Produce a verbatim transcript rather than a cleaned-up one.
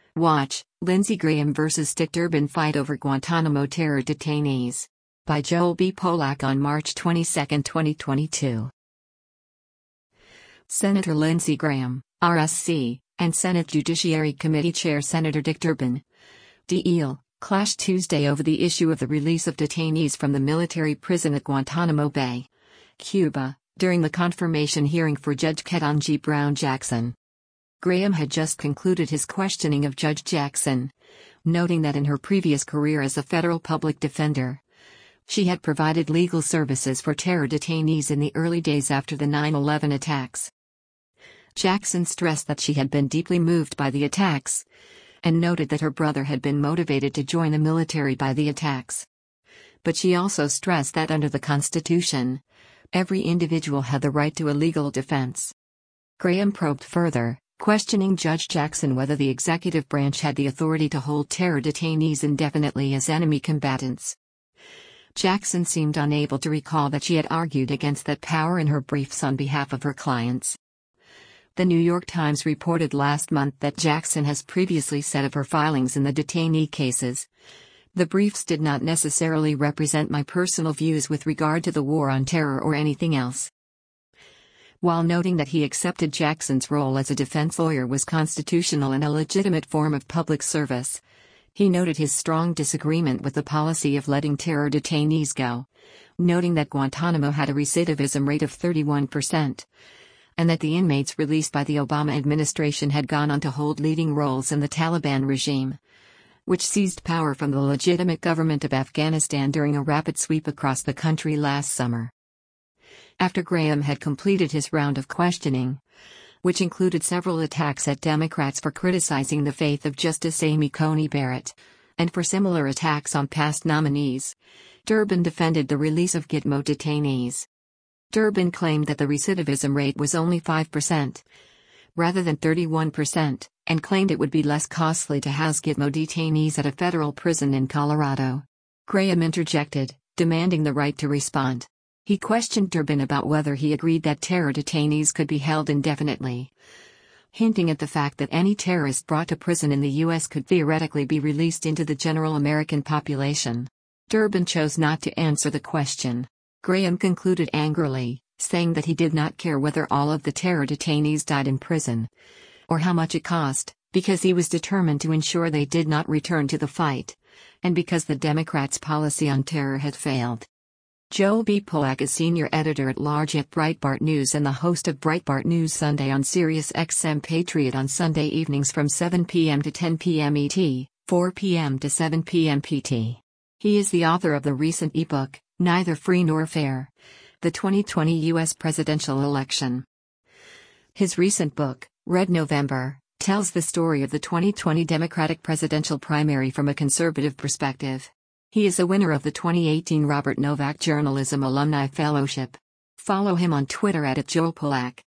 Watch, Lindsey Graham versus Dick Durbin fight over Guantanamo terror detainees. By Joel B. Polak on March twenty-second, twenty twenty-two. Senator Lindsey Graham, R S C, and Senate Judiciary Committee Chair Senator Dick Durbin, D L, clashed Tuesday over the issue of the release of detainees from the military prison at Guantanamo Bay, Cuba, during the confirmation hearing for Judge Ketanji Brown Jackson. Graham had just concluded his questioning of Judge Jackson, noting that in her previous career as a federal public defender, she had provided legal services for terror detainees in the early days after the nine eleven attacks. Jackson stressed that she had been deeply moved by the attacks, and noted that her brother had been motivated to join the military by the attacks. But she also stressed that under the Constitution, every individual had the right to a legal defense. Graham probed further, questioning Judge Jackson whether the executive branch had the authority to hold terror detainees indefinitely as enemy combatants. Jackson seemed unable to recall that she had argued against that power in her briefs on behalf of her clients. The New York Times reported last month that Jackson has previously said of her filings in the detainee cases, "The briefs did not necessarily represent my personal views with regard to the war on terror or anything else." While noting that he accepted Jackson's role as a defense lawyer was constitutional and a legitimate form of public service, he noted his strong disagreement with the policy of letting terror detainees go, noting that Guantanamo had a recidivism rate of thirty-one percent, and that the inmates released by the Obama administration had gone on to hold leading roles in the Taliban regime, which seized power from the legitimate government of Afghanistan during a rapid sweep across the country last summer. After Graham had completed his round of questioning, which included several attacks at Democrats for criticizing the faith of Justice Amy Coney Barrett, and for similar attacks on past nominees, Durbin defended the release of Gitmo detainees. Durbin claimed that the recidivism rate was only five percent, rather than thirty-one percent, and claimed it would be less costly to house Gitmo detainees at a federal prison in Colorado. Graham interjected, demanding the right to respond. He questioned Durbin about whether he agreed that terror detainees could be held indefinitely, hinting at the fact that any terrorist brought to prison in the U S could theoretically be released into the general American population. Durbin chose not to answer the question. Graham concluded angrily, saying that he did not care whether all of the terror detainees died in prison, or how much it cost, because he was determined to ensure they did not return to the fight, and because the Democrats' policy on terror had failed. Joel B. Polak is senior editor-at-large at Breitbart News and the host of Breitbart News Sunday on Sirius X M Patriot on Sunday evenings from seven p m to ten p m E T, four p m to seven p m P T. He is the author of the recent ebook, Neither Free Nor Fair: The twenty twenty U S Presidential Election. His recent book, Red November, tells the story of the twenty twenty Democratic presidential primary from a conservative perspective. He is a winner of the twenty eighteen Robert Novak Journalism Alumni Fellowship. Follow him on Twitter at Joel Polak.